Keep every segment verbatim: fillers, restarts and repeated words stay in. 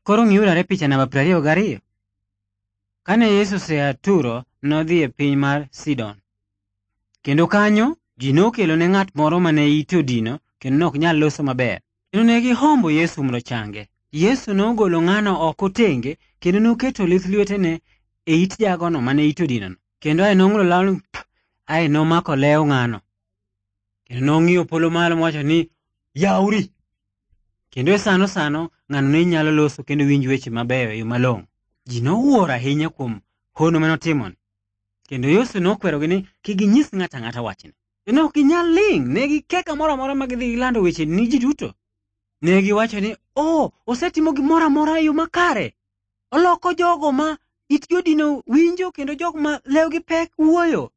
Koro ng'iurare picha namba prariyo gariyo. Kane Yesu osea Turo, nodhi e piny mar Sidon. Kendo kanyo ji nokelo ne ng'at moro mane ite odino kendo nok nyal loso maber. Kendo ne gihombo Yesu mondo change. Yesu nogolo ng'ano oko tenge kendo noketo lith lwetene e it jagono mane ite odinono. Kendo ae nong'ulo law, ae nomako lew ng'ano. Kendo nong'iyo polo malo mowacho ni, yawri! Kendo e sano sano ng'ano ne nyalo loso kendo winj weche mabeyo e yo malong'o. Ji nowuoro ahinya kuom hono manotimoni. Kendo Yesu nokwerogi ni kik ginyis ng'ato ang'ata wachni. Kendo ok ginyal ling', ne gike kamoro amora ma gidhi gilando weche ni ji duto. Ne giwacho ni, oh, osetimo gimoro amora e yo makare. Oloko jogo ma itgi odino winjo kendo jogo ma lewgi pek wuoyo.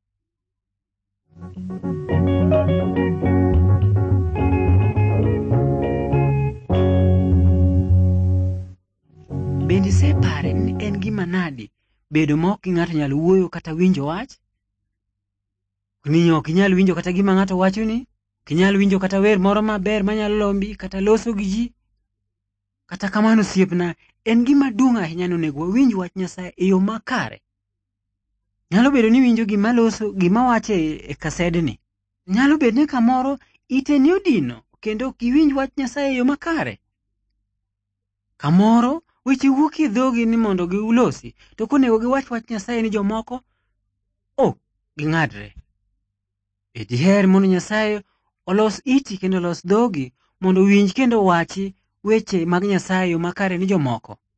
Bende separe ni en gima nadi bedo ma ok ng'ato nyalo wuoyo kata winjo wach? Ni ok inyal winjo kata gima ng'ato wacho ni? Ok inyal winjo kata wer moro maber manyalo lombi kata loso gi ji? Kata kamano osiepna, en gima duong' ahinya ni onego wawinj wach Nyasaye e yo makare. Nyalo bedo ni winjo gima loso gima wacho e kasedni. Nyalo bedo ni kamoro ite ni odino kendo ok iwinj wach Nyasaye e yo makare. Kamoro weche wuok e dhogi ni mondo giulosi, to konego giwach wach Nyasaye ni jomoko, oh, ging'adre. E diher mondo Nyasaye olos iti kendo olos dhogi mondo winj kendo wachi weche mag Nyasaye yo makare ni jomoko.